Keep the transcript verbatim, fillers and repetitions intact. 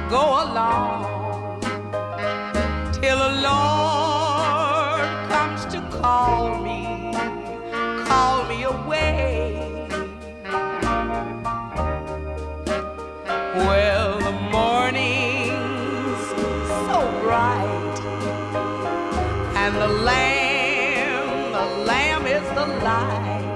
go along till the Lord comes to call me, call me away. Well, the morning's so bright, and the lamb, the lamb is the light.